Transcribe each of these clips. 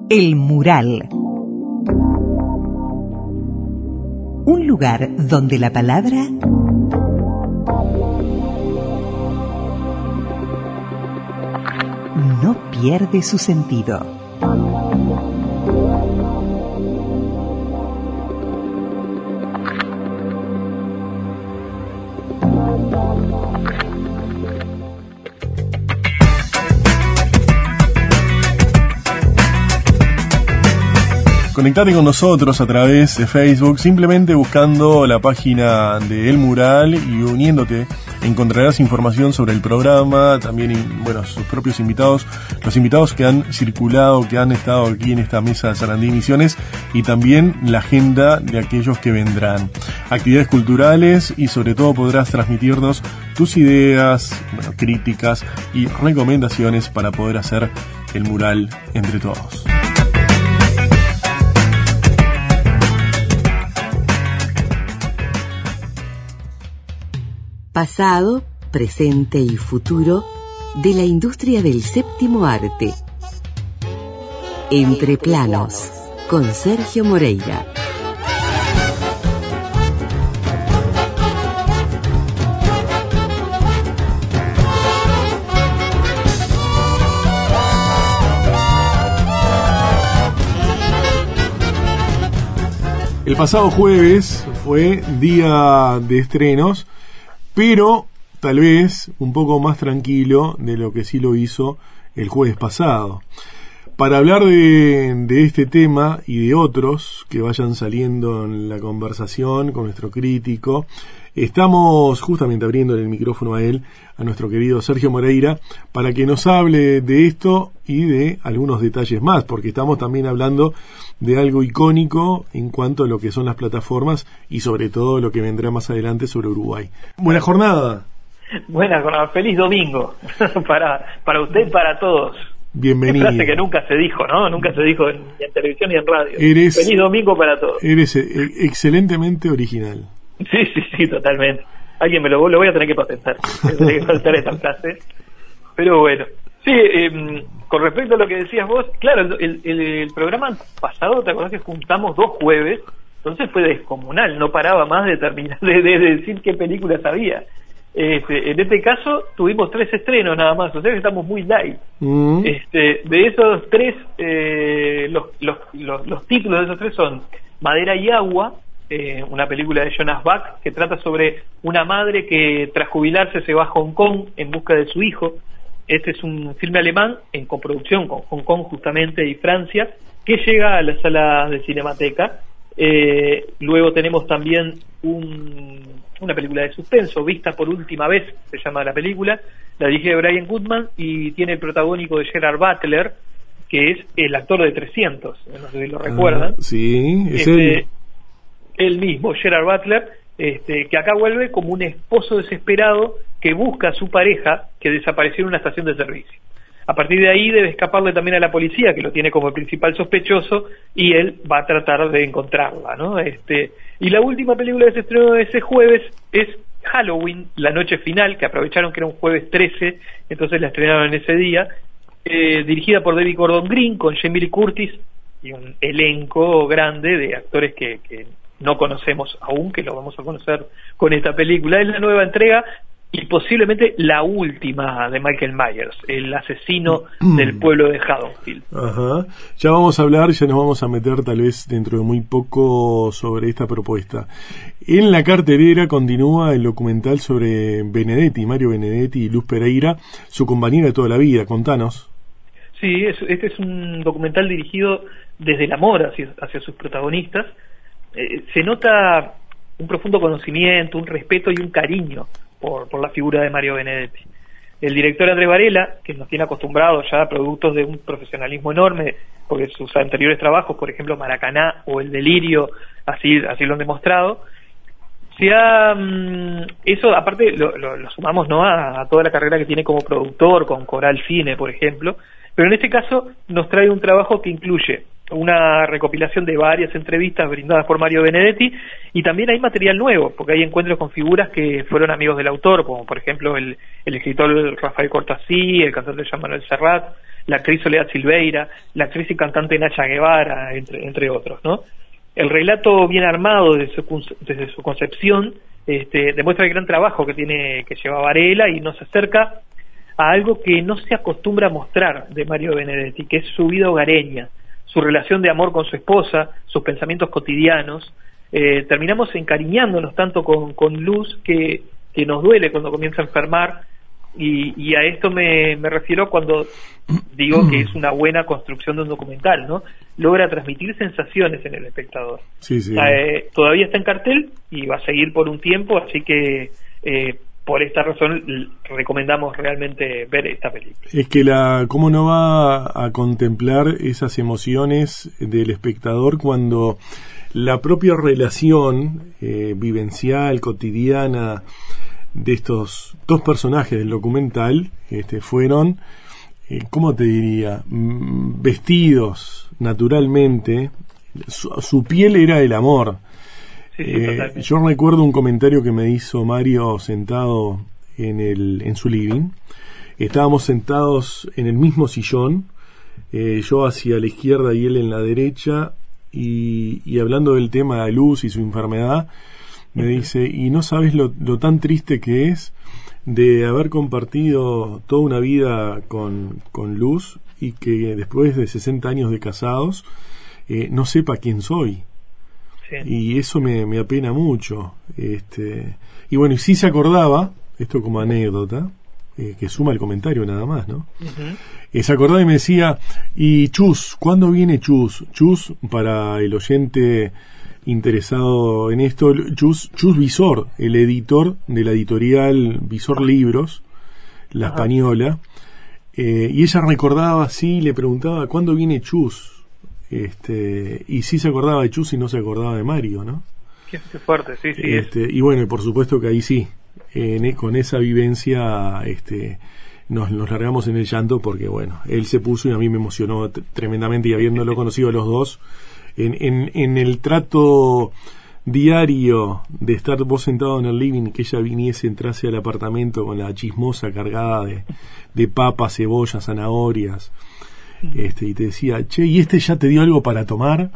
El Mural. Un lugar donde la palabra no pierde su sentido. Conectate con nosotros a través de Facebook, simplemente buscando la página de El Mural y uniéndote. Encontrarás información sobre el programa, también sus propios invitados, los invitados que han circulado, que han estado aquí en esta mesa de Sarandí Misiones, y también la agenda de aquellos que vendrán. Actividades culturales y sobre todo podrás transmitirnos tus ideas, críticas y recomendaciones para poder hacer el mural entre todos. Pasado, presente y futuro de la industria del séptimo arte. Entre planos, con Sergio Moreira. El pasado jueves fue día de estrenos, pero tal vez un poco más tranquilo de lo que sí lo hizo el jueves pasado. Para hablar de este tema y de otros que vayan saliendo en la conversación con nuestro crítico, estamos justamente abriéndole el micrófono a él, a nuestro querido Sergio Moreira, para que nos hable de esto y de algunos detalles más, porque estamos también hablando de algo icónico en cuanto a lo que son las plataformas y sobre todo lo que vendrá más adelante sobre Uruguay. Buena jornada. Buena jornada, feliz domingo para usted y para todos. Bienvenido. Una frase que nunca se dijo, ¿no? Nunca se dijo ni en televisión ni en radio. Feliz domingo para todos. Eres excelentemente original. Sí, totalmente. Alguien lo voy a tener que patentar. Tiene que faltar esta frase. Pero bueno. Sí, con respecto a lo que decías vos, claro, el programa pasado, ¿te acordás que juntamos 2 jueves? Entonces fue descomunal, no paraba más de terminar de decir qué películas había. En este caso tuvimos 3 estrenos nada más, o sea que estamos muy light. De esos 3, los títulos de esos 3 son Madera y Agua, una película de Jonas Bach que trata sobre una madre que tras jubilarse se va a Hong Kong en busca de su hijo. Este es un filme alemán en coproducción con Hong Kong justamente y Francia, que llega a la sala de Cinemateca. Luego tenemos también una película de suspenso, Vista por última vez, se llama la película, la dirige Brian Goodman y tiene el protagónico de Gerard Butler, que es el actor de 300, no sé si lo recuerdan. Sí, es el mismo, Gerard Butler, que acá vuelve como un esposo desesperado que busca a su pareja que desapareció en una estación de servicio. A partir de ahí debe escaparle también a la policía, que lo tiene como el principal sospechoso, y él va a tratar de encontrarla, ¿no? Y la última película que se estrenó ese jueves es Halloween, la noche final, que aprovecharon que era un jueves 13, entonces la estrenaron en ese día, dirigida por David Gordon Green, con Jamie Lee Curtis, y un elenco grande de actores que no conocemos aún, que lo vamos a conocer con esta película. Es la nueva entrega y posiblemente la última de Michael Myers, el asesino del pueblo de Haddonfield. Ajá. Ya vamos a hablar, ya nos vamos a meter tal vez dentro de muy poco sobre esta propuesta. En la cartelera continúa el documental sobre Mario Benedetti y Luz Pereira, su compañera de toda la vida. Contanos. Sí, este es un documental dirigido desde el amor hacia sus protagonistas. Se nota un profundo conocimiento, un respeto y un cariño por la figura de Mario Benedetti. El director Andrés Varela, que nos tiene acostumbrados ya a productos de un profesionalismo enorme, porque sus anteriores trabajos, por ejemplo Maracaná o El Delirio, así lo han demostrado, eso aparte lo sumamos, ¿no?, a toda la carrera que tiene como productor con Coral Cine, por ejemplo, pero en este caso nos trae un trabajo que incluye una recopilación de varias entrevistas brindadas por Mario Benedetti, y también hay material nuevo, porque hay encuentros con figuras que fueron amigos del autor, como por ejemplo el escritor Rafael Cortasí, el cantante Jean Manuel Serrat, la actriz Soledad Silveira, la actriz y cantante Nacha Guevara, entre otros, ¿no? El relato bien armado desde su concepción demuestra el gran trabajo que lleva Varela, y nos acerca a algo que no se acostumbra a mostrar de Mario Benedetti, que es su vida hogareña, su relación de amor con su esposa, sus pensamientos cotidianos. Terminamos encariñándonos tanto con Luz que nos duele cuando comienza a enfermar, y a esto me refiero cuando digo que es una buena construcción de un documental, ¿no? Logra transmitir sensaciones en el espectador. Sí, sí. Todavía está en cartel y va a seguir por un tiempo, así que por esta razón recomendamos realmente ver esta película. Es que ¿cómo no va a contemplar esas emociones del espectador cuando la propia relación vivencial, cotidiana de estos dos personajes del documental fueron, ¿cómo te diría? Vestidos naturalmente, su piel era el amor. Sí, yo recuerdo un comentario que me hizo Mario sentado en su living. Estábamos sentados en el mismo sillón, yo hacia la izquierda y él en la derecha, y hablando del tema de Luz y su enfermedad, me dice, y no sabes lo tan triste que es de haber compartido toda una vida con Luz, y que después de 60 años de casados no sepa quién soy. Sí. Y eso me apena mucho. Y bueno, y sí se acordaba, esto como anécdota, que suma el comentario nada más, ¿no? Se acordaba y me decía, y Chus, ¿cuándo viene Chus? Chus, para el oyente interesado en esto, Chus Visor, el editor de la editorial Visor Libros, la española, y ella recordaba así, le preguntaba, ¿cuándo viene Chus? Y sí se acordaba de Chus y no se acordaba de Mario, ¿no? Qué fuerte, sí. Y bueno, y por supuesto que ahí sí, con esa vivencia nos largamos en el llanto, porque bueno, él se puso y a mí me emocionó tremendamente, y habiéndolo conocido a los dos, en el trato diario de estar vos sentado en el living, que ella viniese, entrase al apartamento con la chismosa cargada de papas, cebollas, zanahorias, y te decía, che, ¿y ya te dio algo para tomar?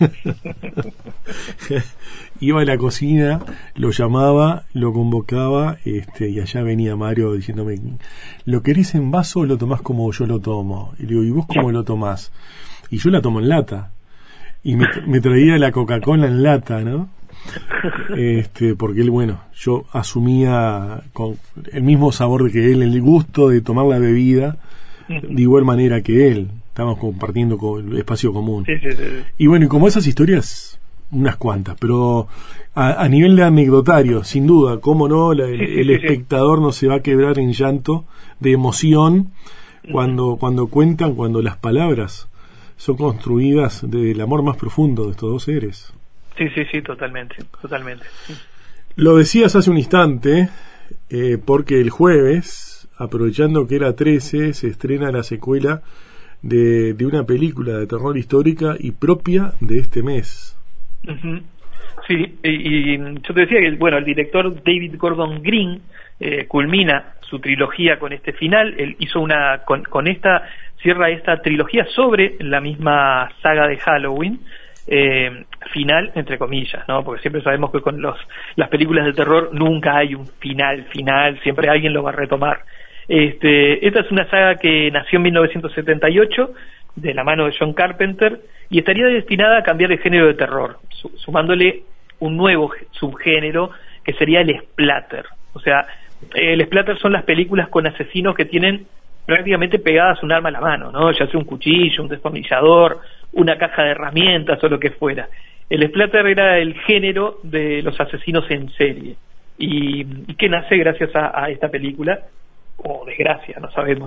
Iba a la cocina, lo llamaba, lo convocaba, y allá venía Mario diciéndome, ¿lo querés en vaso o lo tomás como yo lo tomo? Y le digo, ¿y vos cómo lo tomás? Y yo la tomo en lata. Y me traía la Coca-Cola en lata, ¿no? Porque él, bueno, yo asumía con el mismo sabor que él, el gusto de tomar la bebida de igual manera que él. Estábamos compartiendo el espacio común. Sí. Y bueno, y como esas historias, unas cuantas, pero a nivel de anecdotario, sin duda, cómo no, el espectador no se va a quebrar en llanto de emoción cuando cuentan, cuando las palabras son construidas del amor más profundo de estos dos seres. Sí, totalmente. Lo decías hace un instante, porque el jueves, aprovechando que era 13, se estrena la secuela de una película de terror histórica y propia de este mes. Sí, y yo te decía que el director David Gordon Green culmina su trilogía con este final. Él hizo con esta, cierra esta trilogía sobre la misma saga de Halloween, final entre comillas, ¿no? Porque siempre sabemos que con las películas de terror nunca hay un final, siempre alguien lo va a retomar. Esta es una saga que nació en 1978 de la mano de John Carpenter, y estaría destinada a cambiar el género de terror, sumándole un nuevo subgénero que sería el splatter. O sea, el splatter son las películas con asesinos que tienen prácticamente pegadas un arma a la mano, ¿no? Ya sea un cuchillo, un destornillador, una caja de herramientas o lo que fuera. El splatter era el género de los asesinos en serie, y que nace gracias a esta película, o desgracia, no sabemos.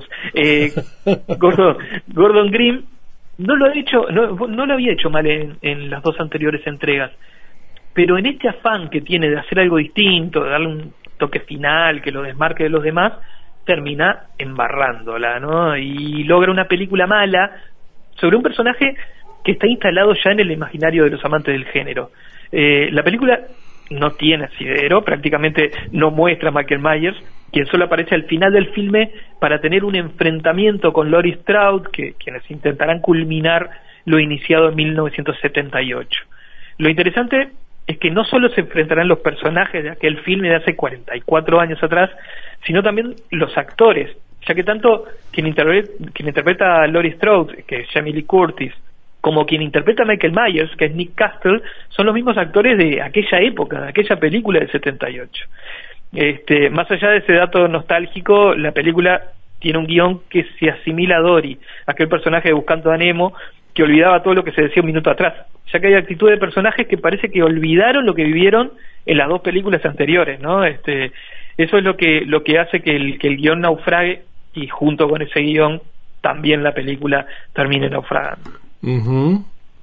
Gordon Green no lo había hecho mal en las dos anteriores entregas, pero en este afán que tiene de hacer algo distinto, de darle un toque final que lo desmarque de los demás, termina embarrándola, ¿no? Y logra una película mala sobre un personaje que está instalado ya en el imaginario de los amantes del género. La película no tiene asidero, prácticamente no muestra a Michael Myers, quien solo aparece al final del filme para tener un enfrentamiento con Laurie Strode, quienes intentarán culminar lo iniciado en 1978. Lo interesante es que no solo se enfrentarán los personajes de aquel filme de hace 44 años atrás, sino también los actores, ya que tanto quien interpreta a Laurie Strode, que es Jamie Lee Curtis, como quien interpreta a Michael Myers, que es Nick Castle, son los mismos actores de aquella época, de aquella película del 78. Más allá de ese dato nostálgico, la película tiene un guión que se asimila a Dory, aquel personaje de Buscando a Nemo, que olvidaba todo lo que se decía un minuto atrás, ya que hay actitud de personajes que parece que olvidaron lo que vivieron en las dos películas anteriores, ¿no? Eso es lo que hace que el guión naufrague, y junto con ese guión también la película termine naufragando. Uh-huh.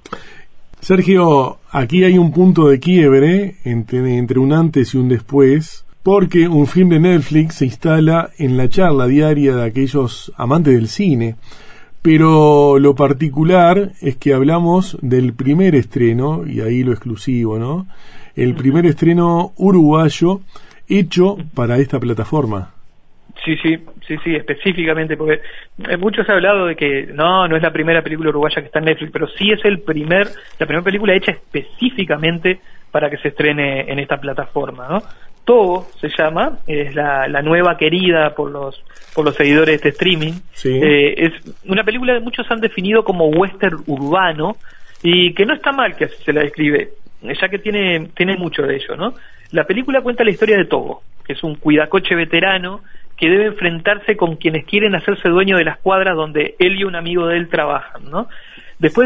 Sergio, aquí hay un punto de quiebre entre un antes y un después, porque un film de Netflix se instala en la charla diaria de aquellos amantes del cine. Pero lo particular es que hablamos del primer estreno, y ahí lo exclusivo, ¿no? El primer estreno uruguayo hecho para esta plataforma. Sí, específicamente, porque muchos han hablado de que no es la primera película uruguaya que está en Netflix, pero sí es la primera película hecha específicamente para que se estrene en esta plataforma, ¿no? Togo se llama, es la nueva querida por los seguidores de este streaming. Sí. Es una película que muchos han definido como western urbano, y que no está mal que así se la describe, ya que tiene mucho de ello, ¿no? La película cuenta la historia de Togo, que es un cuidacoche veterano que debe enfrentarse con quienes quieren hacerse dueño de las cuadras donde él y un amigo de él trabajan, ¿no? Después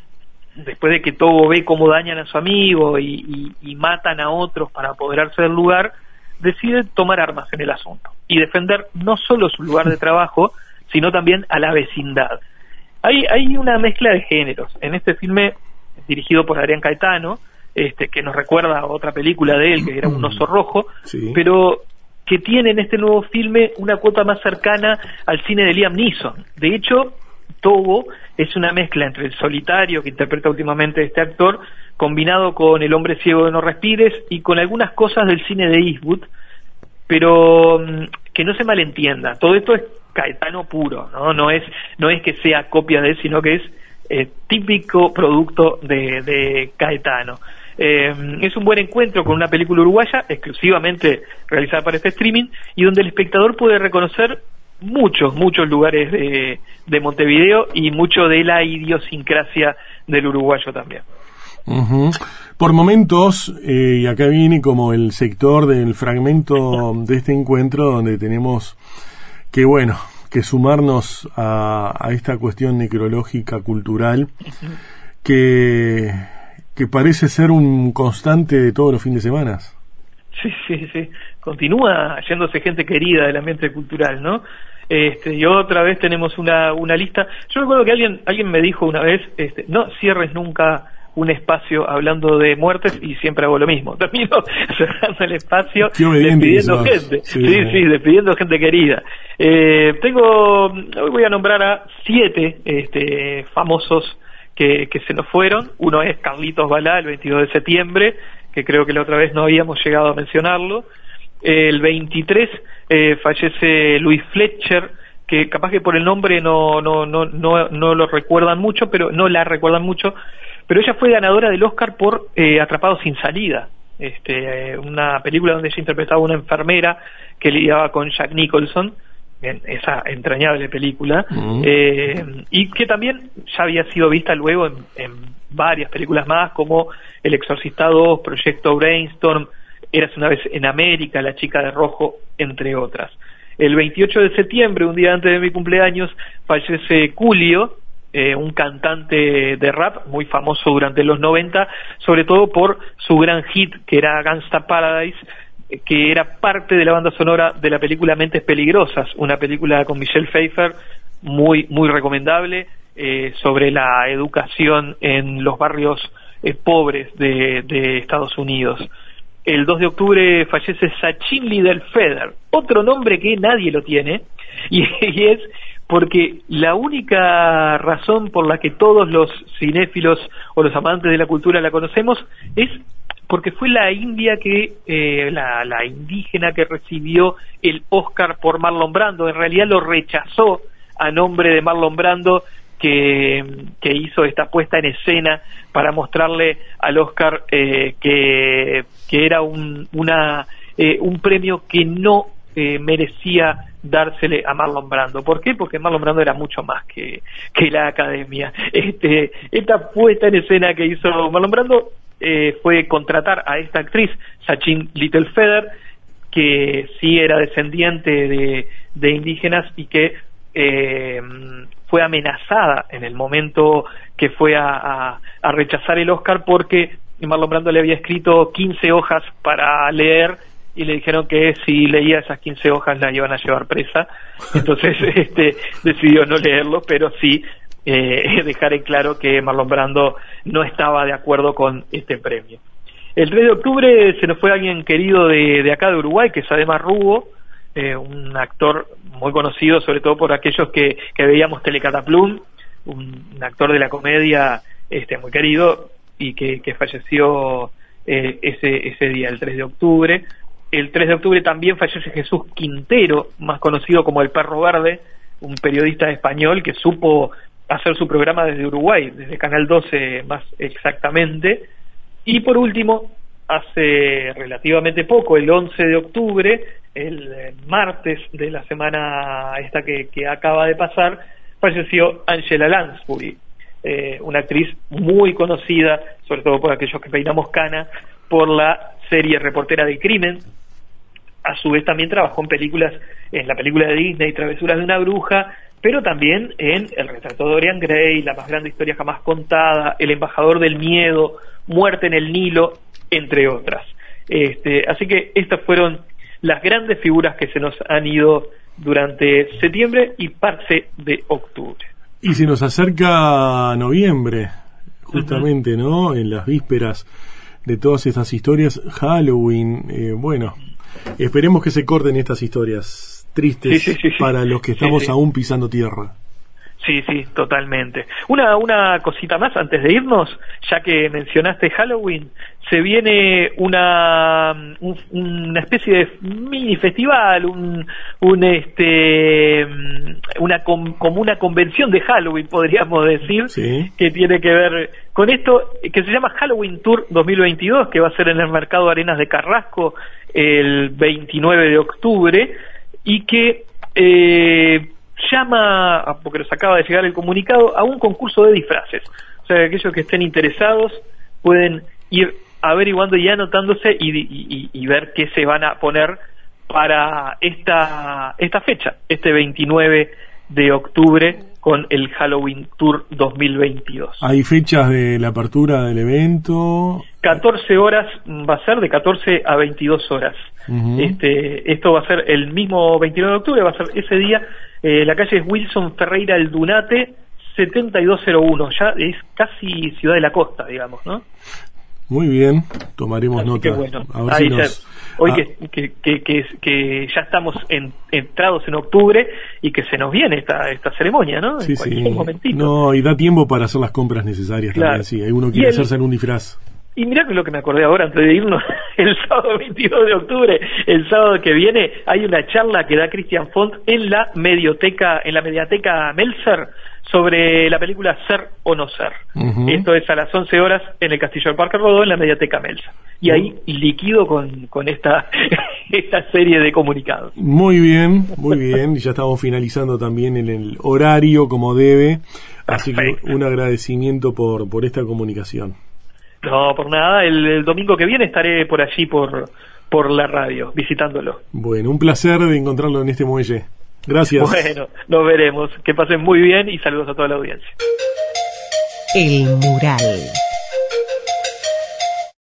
de que Togo ve cómo dañan a su amigo y matan a otros para apoderarse del lugar, decide tomar armas en el asunto y defender no solo su lugar de trabajo, sino también a la vecindad. Hay una mezcla de géneros en este filme dirigido por Adrián Caetano, que nos recuerda a otra película de él, que era Un oso rojo, sí, pero que tiene en este nuevo filme una cuota más cercana al cine de Liam Neeson. De hecho, Togo es una mezcla entre El solitario, que interpreta últimamente este actor, combinado con El hombre ciego de No respires y con algunas cosas del cine de Eastwood, pero que no se malentienda, todo esto es Caetano puro, no es que sea copia de él, sino que es típico producto de Caetano. Es un buen encuentro con una película uruguaya exclusivamente realizada para este streaming, y donde el espectador puede reconocer muchos lugares de Montevideo y mucho de la idiosincrasia del uruguayo también. Uh-huh. Por momentos, y acá viene como el sector del fragmento de este encuentro, donde tenemos que sumarnos a esta cuestión necrológica cultural, que parece ser un constante de todos los fines de semana. Sí. Continúa yéndose gente querida del ambiente cultural, ¿no? Y otra vez tenemos una lista. Yo recuerdo que alguien me dijo una vez, no cierres nunca un espacio hablando de muertes, y siempre hago lo mismo. Termino cerrando el espacio despidiendo gente. Sí, despidiendo gente querida. Hoy voy a nombrar a 7 famosos que se nos fueron. Uno es Carlitos Balá, el 22 de septiembre, que creo que la otra vez no habíamos llegado a mencionarlo. El 23 fallece Luis Fletcher, que capaz que por el nombre no lo recuerdan mucho, pero no la recuerdan mucho, pero ella fue ganadora del Oscar por Atrapados sin salida, una película donde ella interpretaba a una enfermera que lidiaba con Jack Nicholson, en esa entrañable película, y que también ya había sido vista luego en varias películas más, como El Exorcista 2, Proyecto Brainstorm, Eras una vez en América, La chica de rojo, entre otras. El 28 de septiembre, un día antes de mi cumpleaños, fallece Julio, un cantante de rap muy famoso durante los 90, sobre todo por su gran hit que era Gangsta Paradise, que era parte de la banda sonora de la película Mentes Peligrosas, una película con Michelle Pfeiffer muy recomendable, sobre la educación en los barrios pobres de Estados Unidos. El 2 de octubre fallece Sachin Liddell-Feder, otro nombre que nadie lo tiene, y es porque la única razón por la que todos los cinéfilos o los amantes de la cultura la conocemos es porque fue la India la indígena que recibió el Oscar por Marlon Brando. En realidad lo rechazó a nombre de Marlon Brando, que hizo esta puesta en escena para mostrarle al Oscar que era un premio que no merecía dársele a Marlon Brando. ¿Por qué? Porque Marlon Brando era mucho más que la academia. Esta puesta en escena que hizo Marlon Brando fue contratar a esta actriz, Sachin Littlefeather, que sí era descendiente de indígenas y que fue amenazada en el momento que fue a rechazar el Oscar, porque Marlon Brando le había escrito 15 hojas para leer y le dijeron que si leía esas 15 hojas la iban a llevar presa. Entonces decidió no leerlo, pero sí dejar en claro que Marlon Brando no estaba de acuerdo con este premio. El 3 de octubre se nos fue alguien querido de acá de Uruguay, que es Ademar Rubo, un actor muy conocido, sobre todo por aquellos que veíamos Telecataplum, un actor de la comedia muy querido y que falleció ese día, el 3 de octubre. El 3 de octubre también fallece Jesús Quintero, más conocido como el Perro Verde, un periodista español que supo hacer su programa desde Uruguay, desde Canal 12 más exactamente. Y por último, hace relativamente poco, el 11 de octubre, el martes de la semana esta que acaba de pasar, falleció Angela Lansbury, una actriz muy conocida, sobre todo por aquellos que peinamos cana, por la serie Reportera del Crimen. A su vez también trabajó en la película de Disney, Travesuras de una bruja, pero también en El retrato de Dorian Gray, La más grande historia jamás contada, El embajador del miedo, Muerte en el Nilo, entre otras. Así que estas fueron las grandes figuras que se nos han ido durante septiembre y parte de octubre. Y se nos acerca noviembre, justamente, ¿no? En las vísperas de todas estas historias, Halloween, bueno, esperemos que se corten estas historias tristes sí. para los que estamos aún pisando tierra. Sí, totalmente. Una cosita más antes de irnos, ya que mencionaste Halloween, se viene una especie de mini festival, como una convención de Halloween, podríamos decir, sí, que tiene que ver con esto, que se llama Halloween Tour 2022, que va a ser en el Mercado Arenas de Carrasco el 29 de octubre, y que llama, porque nos acaba de llegar el comunicado, a un concurso de disfraces. O sea, aquellos que estén interesados pueden ir averiguando y anotándose y ver qué se van a poner para esta fecha, este 29 de octubre, con el Halloween Tour 2022. ¿Hay fechas de la apertura del evento? 14 horas va a ser, de 14 a 22 horas. Uh-huh. Esto va a ser el mismo 29 de octubre, va a ser ese día. La calle es Wilson Ferreira El Dunate, 7201, ya es casi Ciudad de la Costa, digamos, ¿no? Muy bien, tomaremos así nota. Que bueno, a ver si nos... hoy que ya estamos entrados en octubre y que se nos viene esta ceremonia, ¿no? Sí, en cualquier momentito. No, y da tiempo para hacer las compras necesarias, claro, también, sí. Uno quiere hacerse en un disfraz. Y mirá que lo que me acordé ahora antes de irnos, el sábado 22 de octubre, el sábado que viene, hay una charla que da Christian Font en la Mediateca Meltzer sobre la película Ser o no ser. Uh-huh. Esto es a las 11 horas en el Castillo del Parque Rodó, en la Mediateca Meltzer. Y ahí liquido con esta serie de comunicados. Muy bien, y ya estamos finalizando también en el horario como debe. Así Perfecto. Que un agradecimiento por esta comunicación. No, por nada, el domingo que viene estaré por allí, por la radio, visitándolo. Bueno, un placer de encontrarlo en este muelle. Gracias. Bueno, nos veremos. Que pasen muy bien y saludos a toda la audiencia. El Mural.